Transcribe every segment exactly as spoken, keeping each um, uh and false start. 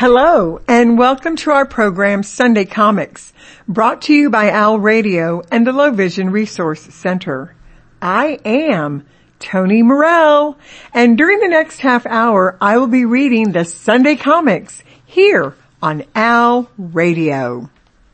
Hello, and welcome to our program, Sunday Comics, brought to you by Owl Radio and the Low Vision Resource Center. I am Tony Morell, and during the next half hour, I will be reading the Sunday Comics here on Owl Radio.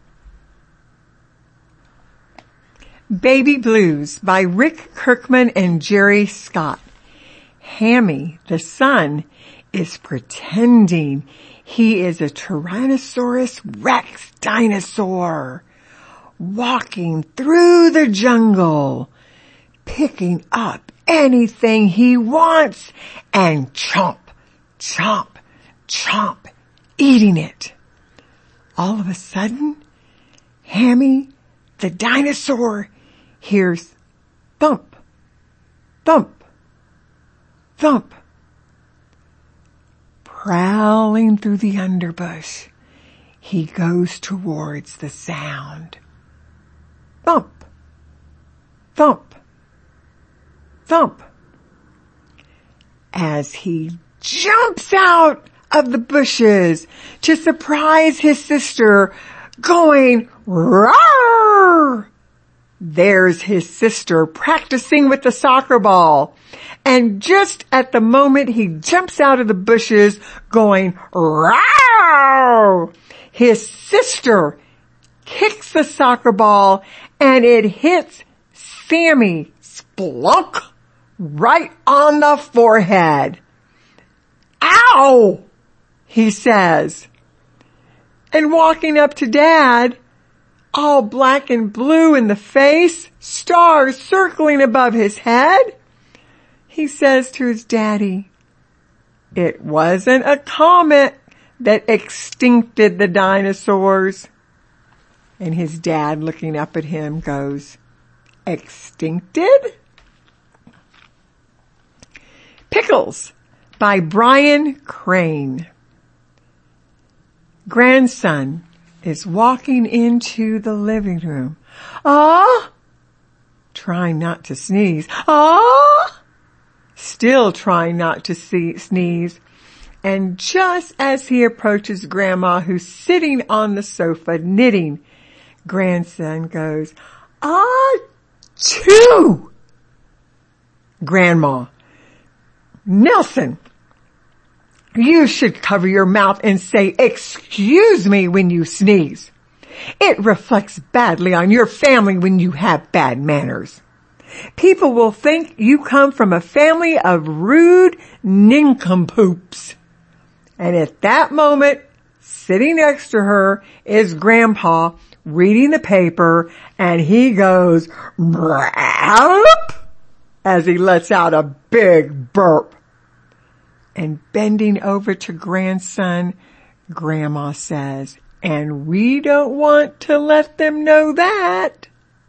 Baby Blues by Rick Kirkman and Jerry Scott. Hammy, the son, is pretending he is a Tyrannosaurus Rex dinosaur, walking through the jungle, picking up anything he wants and chomp, chomp, chomp, eating it. All of a sudden, Hammy, the dinosaur, hears thump, thump, thump. Prowling through the underbush, he goes towards the sound. Thump, thump, thump. As he jumps out of the bushes to surprise his sister, going roar. There's his sister practicing with the soccer ball. And just at the moment he jumps out of the bushes going, roar, his sister kicks the soccer ball and it hits Sammy splunk right on the forehead. Ow, he says. And walking up to Dad, all black and blue in the face, stars circling above his head, he says to his daddy, it wasn't a comet that extincted the dinosaurs. And his dad, looking up at him, goes, extincted? Pickles by Brian Crane. Grandson is walking into the living room. Ah! Trying not to sneeze. Ah! Still trying not to see, sneeze. And just as he approaches Grandma, who's sitting on the sofa knitting, grandson goes, ah, choo! Grandma, Nelson, you should cover your mouth and say, excuse me when you sneeze. It reflects badly on your family when you have bad manners. People will think you come from a family of rude nincompoops. And at that moment, sitting next to her is Grandpa reading the paper, and he goes, burp, as he lets out a big burp. And bending over to grandson, Grandma says, and we don't want to let them know that.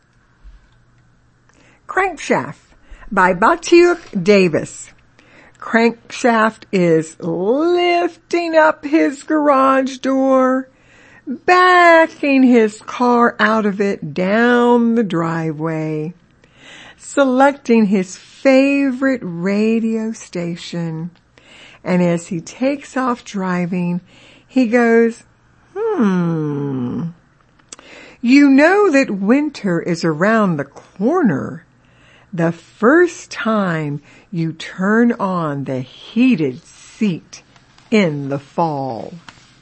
Crankshaft by Batiuk Davis. Crankshaft is lifting up his garage door, backing his car out of it down the driveway, selecting his favorite radio station, and as he takes off driving, he goes, hmm, you know that winter is around the corner the first time you turn on the heated seat in the fall.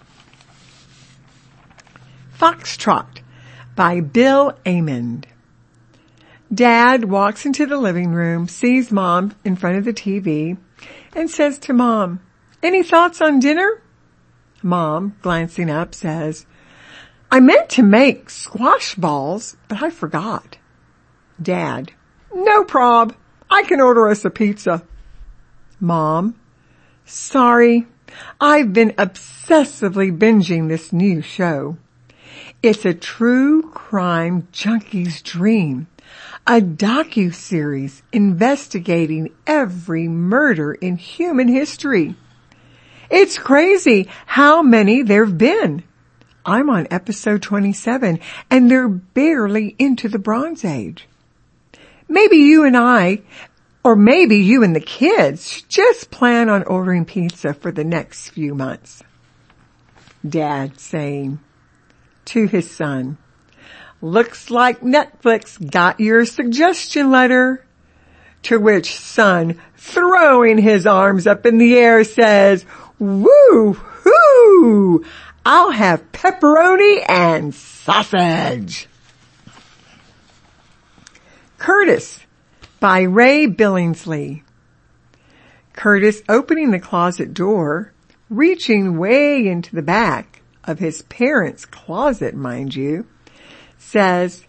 Foxtrot by Bill Amond. Dad walks into the living room, sees Mom in front of the T V, and says to Mom, any thoughts on dinner? Mom, glancing up, says, I meant to make squash balls, but I forgot. Dad, no prob. I can order us a pizza. Mom, sorry. I've been obsessively binging this new show. It's a true crime junkie's dream. A docu-series investigating every murder in human history. It's crazy how many there've been. I'm on episode twenty-seven, and they're barely into the Bronze Age. Maybe you and I, or maybe you and the kids, just plan on ordering pizza for the next few months. Dad saying to his son, "Looks like Netflix got your suggestion letter." To which son, throwing his arms up in the air, says, "Woo-hoo! I'll have pepperoni and sausage." Curtis by Ray Billingsley. Curtis, opening the closet door, reaching way into the back of his parents' closet, mind you, says,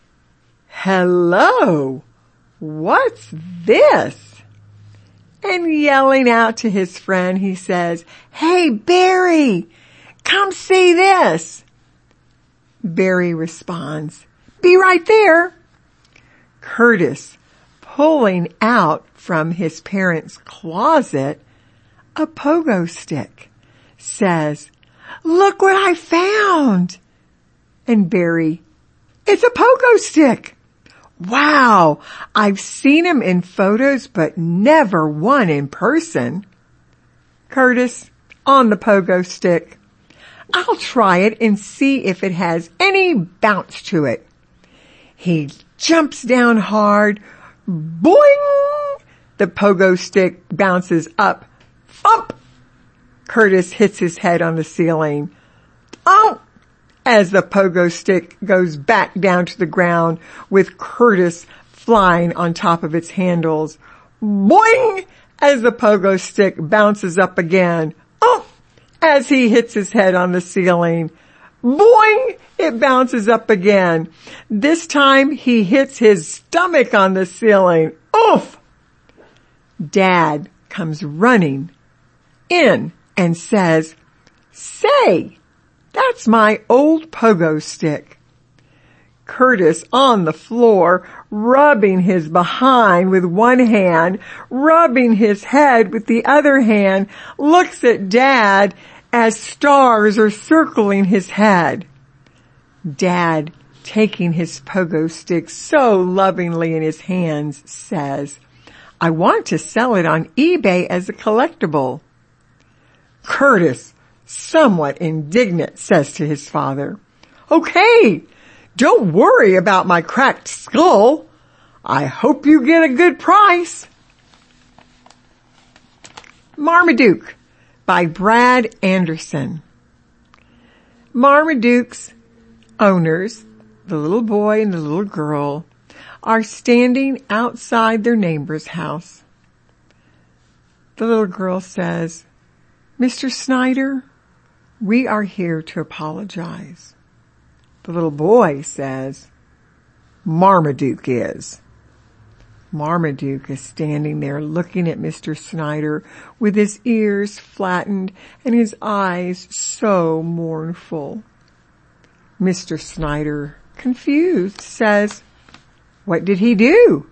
"Hello, what's this?" And yelling out to his friend, he says, "Hey, Barry, come see this." Barry responds, "Be right there." Curtis, pulling out from his parents' closet a pogo stick, says, "Look what I found." And Barry, "It's a pogo stick. Wow, I've seen him in photos, but never one in person." Curtis, on the pogo stick, "I'll try it and see if it has any bounce to it." He jumps down hard. Boing! The pogo stick bounces up. Thump! Curtis hits his head on the ceiling. Oh! As the pogo stick goes back down to the ground with Curtis flying on top of its handles. Boing! As the pogo stick bounces up again. Oh! As he hits his head on the ceiling. Boing! It bounces up again. This time he hits his stomach on the ceiling. Oof! Dad comes running in and says, "Say, that's my old pogo stick." Curtis, on the floor, rubbing his behind with one hand, rubbing his head with the other hand, looks at Dad as stars are circling his head. Dad, taking his pogo stick so lovingly in his hands, says, "I want to sell it on eBay as a collectible." Curtis, somewhat indignant, says to his father, "Okay, don't worry about my cracked skull. I hope you get a good price." Marmaduke by Brad Anderson. Marmaduke's owners, the little boy and the little girl, are standing outside their neighbor's house. The little girl says, "Mister Snyder, we are here to apologize." The little boy says, "Marmaduke is." Marmaduke is standing there looking at Mister Snyder with his ears flattened and his eyes so mournful. Mister Snyder, confused, says, "What did he do?"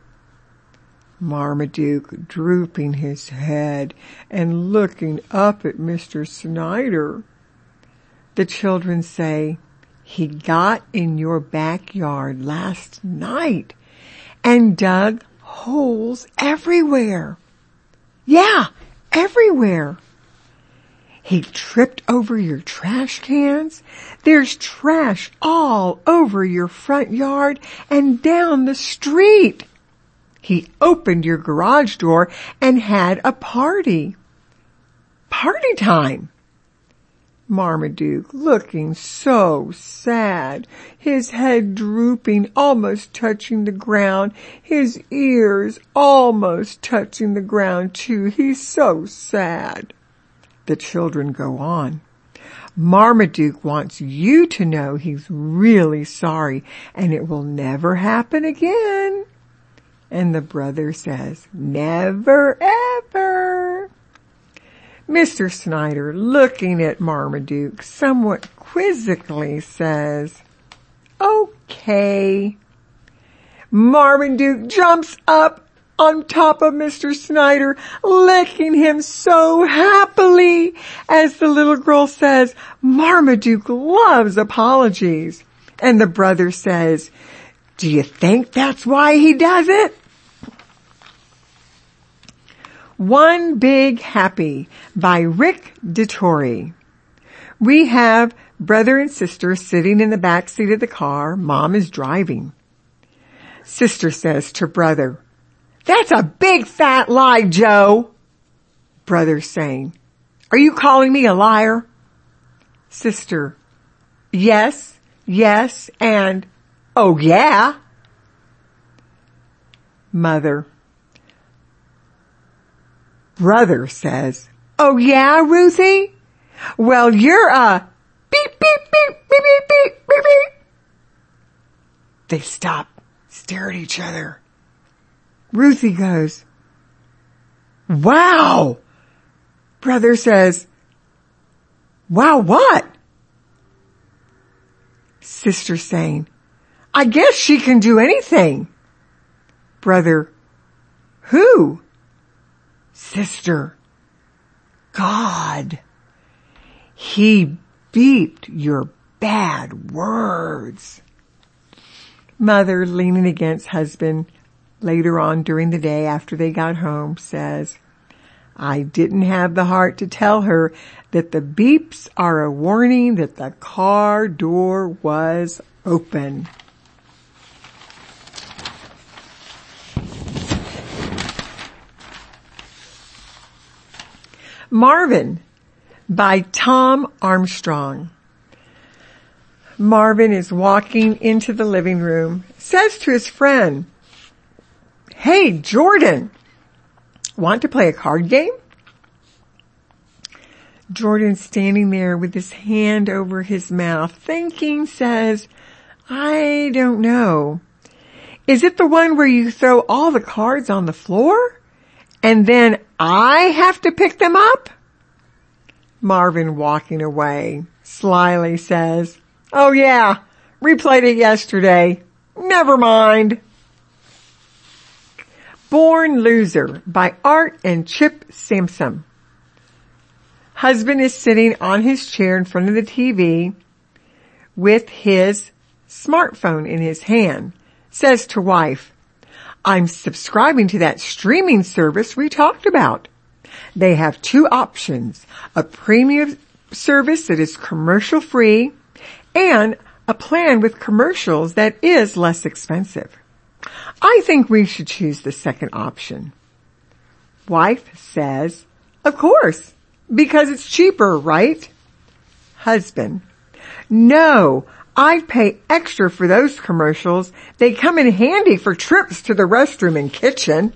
Marmaduke, drooping his head and looking up at Mister Snyder. The children say, "He got in your backyard last night and dug holes everywhere." "Yeah, everywhere." "He tripped over your trash cans. There's trash all over your front yard and down the street. He opened your garage door and had a party." Party time. Marmaduke, looking so sad, his head drooping, almost touching the ground, his ears almost touching the ground too. He's so sad. The children go on. "Marmaduke wants you to know he's really sorry and it will never happen again." And the brother says, "Never, ever." Mister Snyder, looking at Marmaduke somewhat quizzically, says, "Okay." Marmaduke jumps up on top of Mister Snyder, licking him so happily as the little girl says, "Marmaduke loves apologies." And the brother says, "Do you think that's why he does it?" One Big Happy by Rick DeTore. We have Brother and sister sitting in the back seat of the car. Mom is driving. Sister says to brother, "That's a big fat lie, Joe." Brother saying, "Are you calling me a liar?" Sister, "Yes, yes, and oh yeah." Mother. Brother says, "Oh yeah, Ruthie? Well, you're a beep, beep, beep, beep, beep, beep, beep, beep." They stop, stare at each other. Ruthie goes, "Wow." Brother says, "Wow, what?" Sister saying, "I guess she can do anything." Brother, "Who?" Sister, "God. He beeped your bad words." Mother, leaning against husband later on during the day after they got home, says, "I didn't have the heart to tell her that the beeps are a warning that the car door was open." Marvin by Tom Armstrong. Marvin is walking into the living room, says to his friend, "Hey, Jordan, want to play a card game?" Jordan, standing there with his hand over his mouth, thinking, says, "I don't know. Is it the one where you throw all the cards on the floor and then I have to pick them up?" Marvin, walking away, slyly says, "Oh yeah, we played it yesterday. Never mind." Born Loser by Art and Chip Sampson. Husband is sitting on his chair in front of the T V with his smartphone in his hand. Says to wife, "I'm subscribing to that streaming service we talked about. They have two options, a premium service that is commercial free and a plan with commercials that is less expensive. I think we should choose the second option." Wife says, "Of course, because it's cheaper, right?" Husband, "No, I'd pay extra for those commercials. They come in handy for trips to the restroom and kitchen."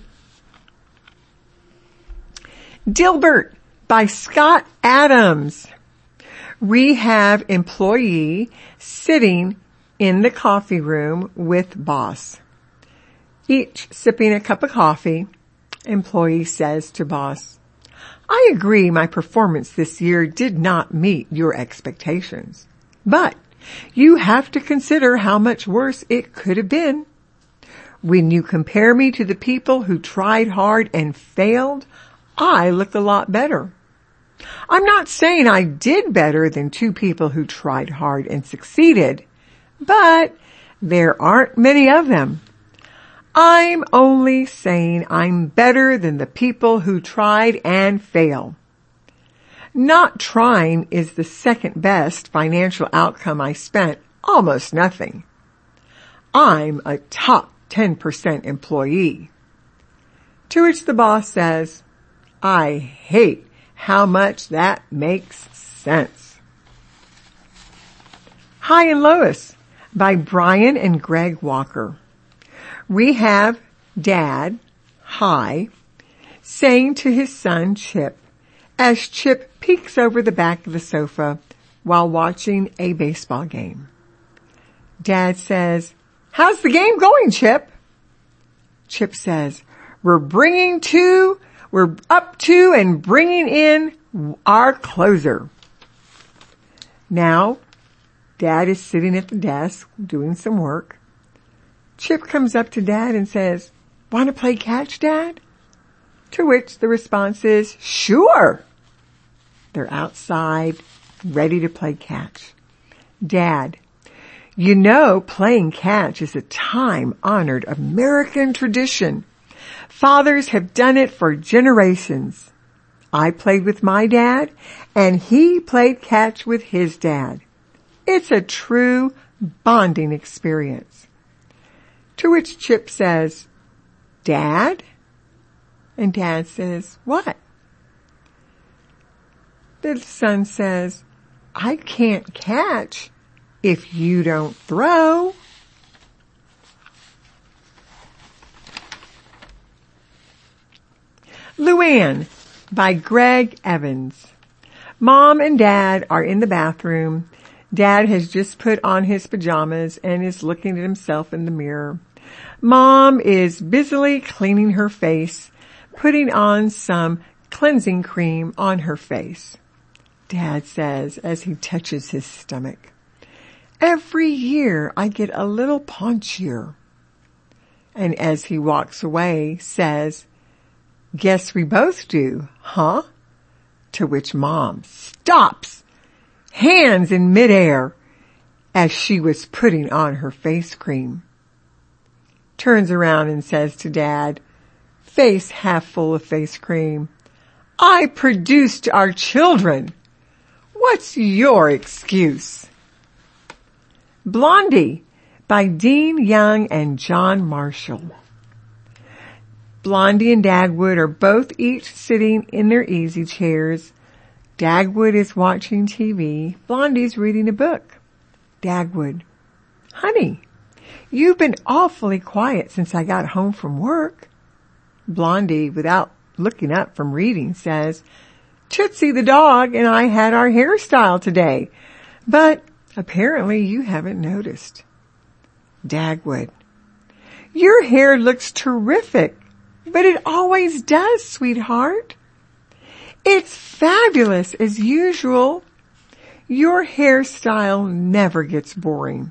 Dilbert by Scott Adams. Rehab employee sitting in the coffee room with boss. Each sipping a cup of coffee. Employee says to boss, "I agree my performance this year did not meet your expectations, but you have to consider how much worse it could have been. When you compare me to the people who tried hard and failed, I look a lot better. I'm not saying I did better than two people who tried hard and succeeded, but there aren't many of them. I'm only saying I'm better than the people who tried and failed. Not trying is the second best financial outcome. I spent almost nothing. I'm a top ten percent employee." To which the boss says, "I hate how much that makes sense." High and Lois by Brian and Greg Walker. We have Dad, High, saying to his son Chip, as Chip peeks over the back of the sofa while watching a baseball game. Dad says, "How's the game going, Chip?" Chip says, We're bringing to, we're up to and bringing in our closer." Now, Dad is sitting at the desk doing some work. Chip comes up to Dad and says, "Want to play catch, Dad?" To which the response is, "Sure." They're outside, ready to play catch. "Dad, you know playing catch is a time-honored American tradition. Fathers have done it for generations. I played with my dad, and he played catch with his dad. It's a true bonding experience. To which Chip says, Dad? And Dad says, what? The son says, I can't catch if you don't throw. Luann by Greg Evans. Mom and Dad are in the bathroom. Dad has just put on his pajamas and is looking at himself in the mirror. Mom is busily cleaning her face, putting on some cleansing cream on her face. Dad says as he touches his stomach, every year I get a little paunchier. And as he walks away, says, guess we both do, huh? To which Mom stops, hands in midair, as she was putting on her face cream. Turns around and says to Dad, face half full of face cream, I produced our children. What's your excuse? Blondie by Dean Young and John Marshall. Blondie and Dagwood are both each sitting in their easy chairs. Dagwood is watching T V. Blondie's reading a book. Dagwood, honey, you've been awfully quiet since I got home from work. Blondie, without looking up from reading, says, Tootsie the dog and I had our hairstyle today, but apparently you haven't noticed. Dagwood, your hair looks terrific, but it always does, sweetheart. It's fabulous as usual. Your hairstyle never gets boring.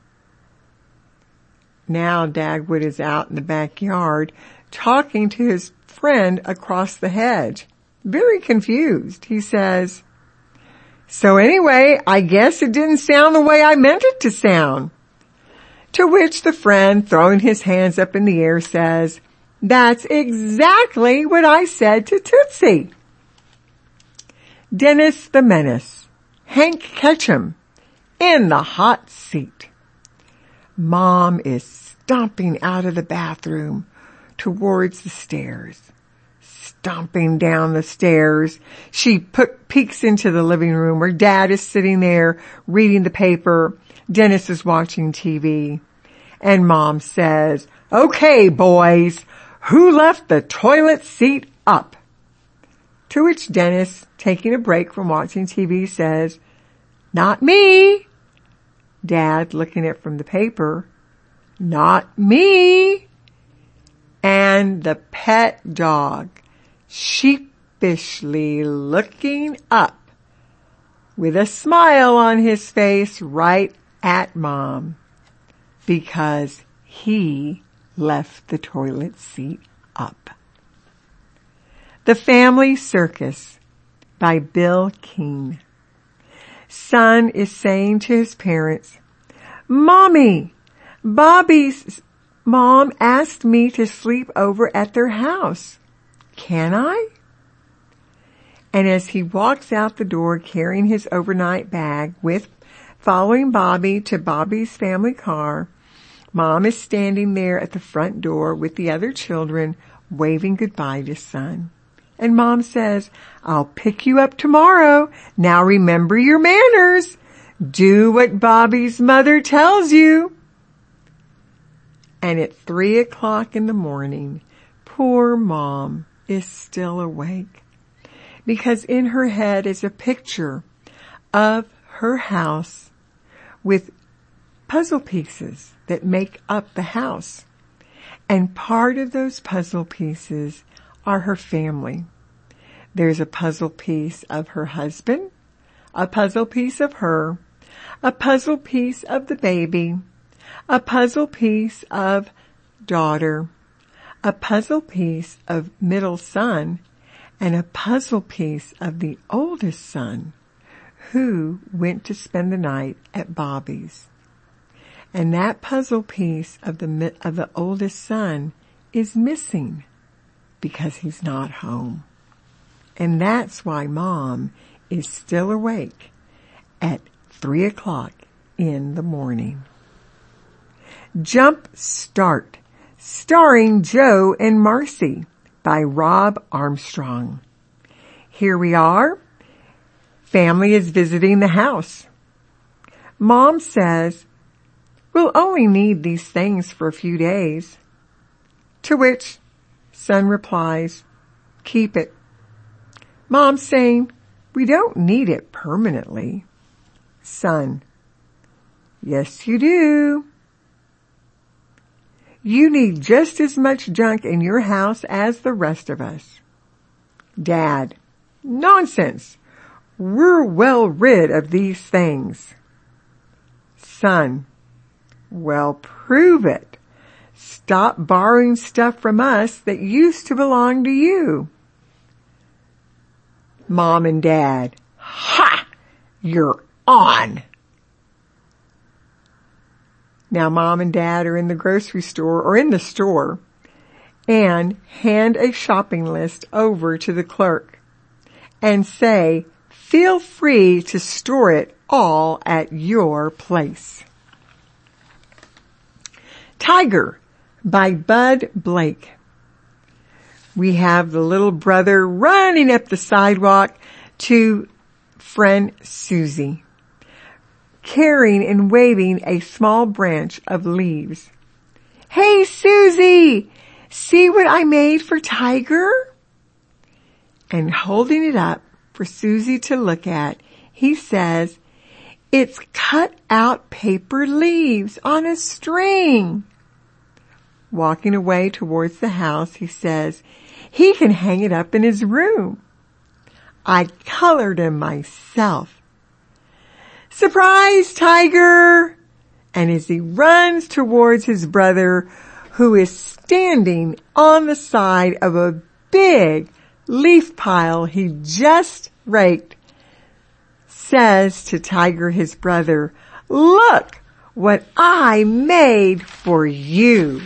Now Dagwood is out in the backyard talking to his friend across the hedge. Very confused. He says, so anyway, I guess it didn't sound the way I meant it to sound. To which the friend, throwing his hands up in the air, says, that's exactly what I said to Tootsie. Dennis the Menace, Hank Ketchum, in the hot seat. Mom is stomping out of the bathroom towards the stairs. Stomping down the stairs, she put, peeks into the living room where Dad is sitting there reading the paper. Dennis is watching T V. And Mom says, okay, boys, who left the toilet seat up? To which Dennis, taking a break from watching T V, says, not me. Dad, looking at it from the paper, not me. And the pet dog, sheepishly looking up with a smile on his face right at Mom because he left the toilet seat up. The Family Circus by Bill King. Son is saying to his parents, Mommy, Bobby's mom asked me to sleep over at their house. Can I? And as he walks out the door carrying his overnight bag with following Bobby to Bobby's family car, Mom is standing there at the front door with the other children waving goodbye to Son. And Mom says, I'll pick you up tomorrow. Now remember your manners. Do what Bobby's mother tells you. And at three o'clock in the morning, poor Mom is still awake because in her head is a picture of her house with puzzle pieces that make up the house. And part of those puzzle pieces are her family. There's a puzzle piece of her husband, a puzzle piece of her, a puzzle piece of the baby, a puzzle piece of daughter, a puzzle piece of middle son, and a puzzle piece of the oldest son who went to spend the night at Bobby's. And that puzzle piece of the of the oldest son is missing because he's not home. And that's why Mom is still awake at three o'clock in the morning. Jump Start, starring Joe and Marcy, by Rob Armstrong. Here we are. Family is visiting the house. Mom says, "We'll only need these things for a few days." To which son replies, "Keep it." Mom saying, "We don't need it permanently." Son, "Yes, you do. You need just as much junk in your house as the rest of us." Dad, "Nonsense. We're well rid of these things." Son, "Well, prove it. Stop borrowing stuff from us that used to belong to you." Mom and Dad, "Ha! You're on." Now Mom and Dad are in the grocery store or in the store and hand a shopping list over to the clerk and say, "Feel free to store it all at your place." Tiger, by Bud Blake. We have the little brother running up the sidewalk to friend Susie, carrying and waving a small branch of leaves. "Hey, Susie, see what I made for Tiger?" And holding it up for Susie to look at, he says, "It's cut out paper leaves on a string." Walking away towards the house, he says, "He can hang it up in his room. I colored him myself." "Surprise, Tiger!" And as he runs towards his brother, who is standing on the side of a big leaf pile he just raked, says to Tiger, his brother, "Look what I made for you."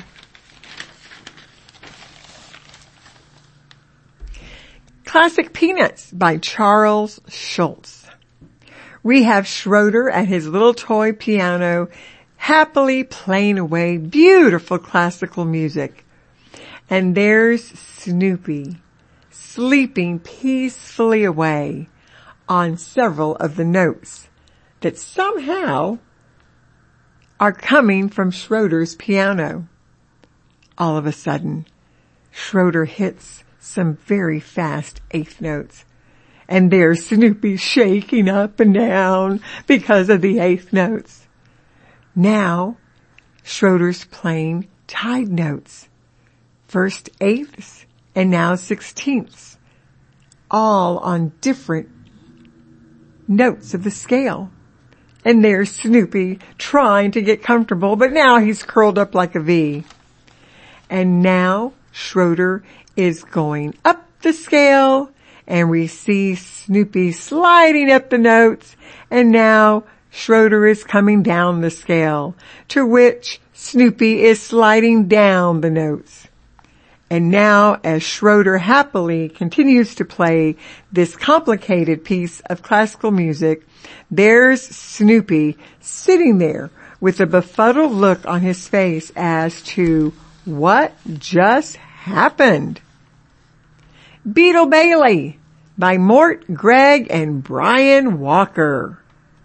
Classic Peanuts, by Charles Schulz. We have Schroeder at his little toy piano, happily playing away beautiful classical music. And there's Snoopy, sleeping peacefully away on several of the notes that somehow are coming from Schroeder's piano. All of a sudden, Schroeder hits some very fast eighth notes. And there's Snoopy shaking up and down because of the eighth notes. Now, Schroeder's playing tied notes. First eighths and now sixteenths. All on different notes of the scale. And there's Snoopy trying to get comfortable, but now he's curled up like a V. And now Schroeder is going up the scale, and we see Snoopy sliding up the notes, and now Schroeder is coming down the scale, to which Snoopy is sliding down the notes. And now, as Schroeder happily continues to play this complicated piece of classical music, there's Snoopy sitting there with a befuddled look on his face as to what just happened. Beetle Bailey, by Mort Gregg and Brian Walker.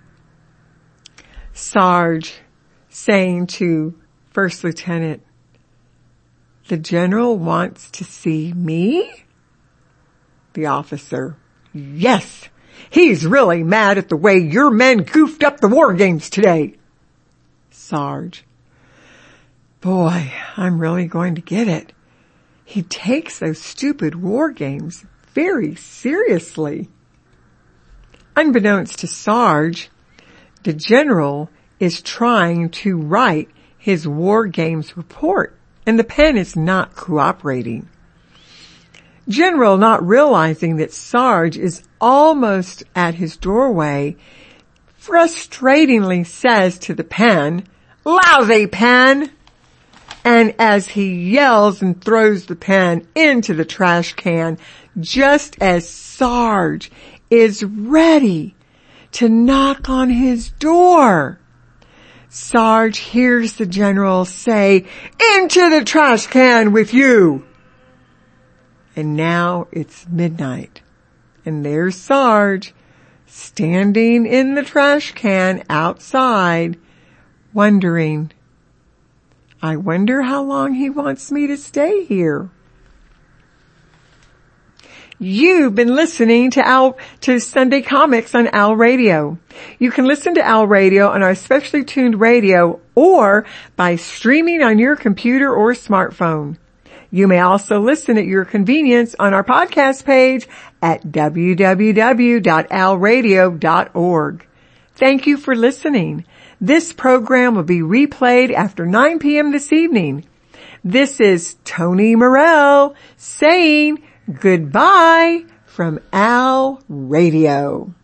Sarge saying to First Lieutenant, "The General wants to see me?" The officer, "Yes, he's really mad at the way your men goofed up the war games today." Sarge, "Boy, I'm really going to get it. He takes those stupid war games very seriously." Unbeknownst to Sarge, the General is trying to write his war games report, and the pen is not cooperating. General, not realizing that Sarge is almost at his doorway, frustratingly says to the pen, "Lousy pen!" And as he yells and throws the pen into the trash can, just as Sarge is ready to knock on his door. Sarge hears the general say, "Into the trash can with you!" And now it's midnight, and there's Sarge standing in the trash can outside, wondering, I wonder how long he wants me to stay here. You've been listening to Al, to Sunday Comics on Al Radio. You can listen to Al Radio on our specially tuned radio or by streaming on your computer or smartphone. You may also listen at your convenience on our podcast page at w w w dot al radio dot org. Thank you for listening. This program will be replayed after nine p.m. this evening. This is Tony Morell saying goodbye from Al Radio.